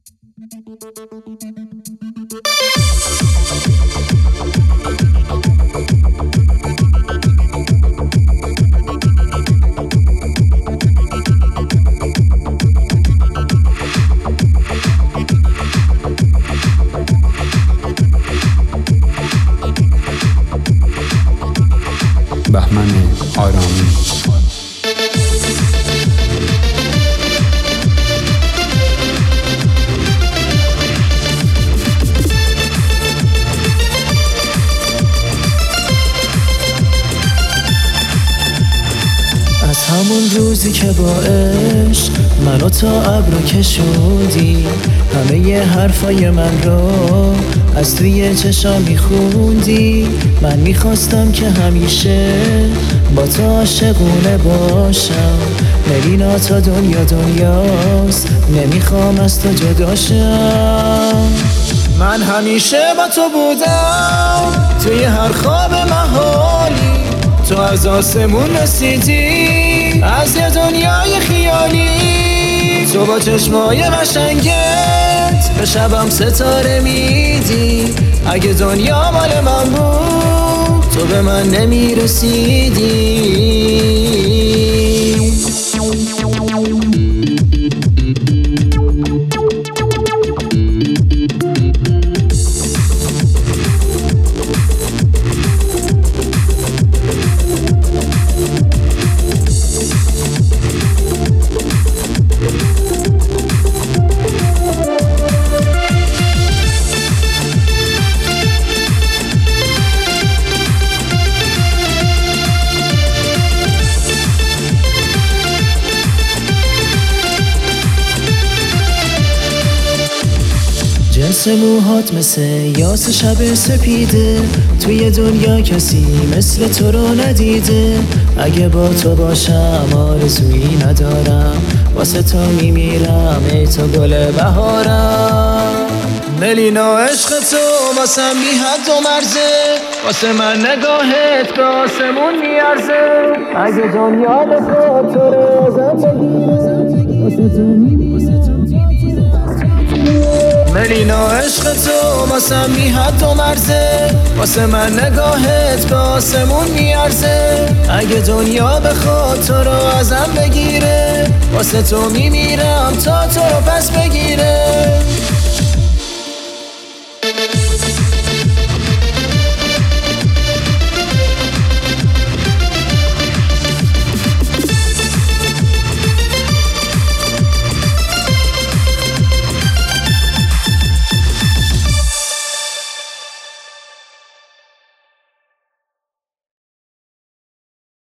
بهمن آرامی. از همون روزی که با عشق منو تا ابرو کشوندی، همه ی حرفای من رو از توی چشا میخوندی. من میخواستم که همیشه با تو عاشقونه باشم، ملینا تا دنیا دنیاست، نمیخوام از تو جداشم. من همیشه با تو بودم توی هر خواب محالی، تو از آسمون رسیدی از یه دنیای خیالی. تو با چشمای قشنگت به شبم ستاره میدی، اگه دنیا مال من بود تو به من نمیرسیدی. جنس موهات مثل یاس شب سپیده، توی دنیا کسی مثل تو رو ندیده. اگه با تو باشم آرزویی ندارم، واسه تو میمیرم ای تو گل بهارم. ملینا عشق تو واسم بی حد و مرزه، واسه من نگاهت به آسمون میارزه. اگه دنیا بخواد تو رو ازم بگیره، واسه تو میمیرم. ملینا عشق تو واسم بی حد و مرزه، واسه من نگاهت به آسمون میارزه. اگه دنیا بخواد تو رو ازم بگیره، واسه تو میمیرم تا تو رو پس بگیره.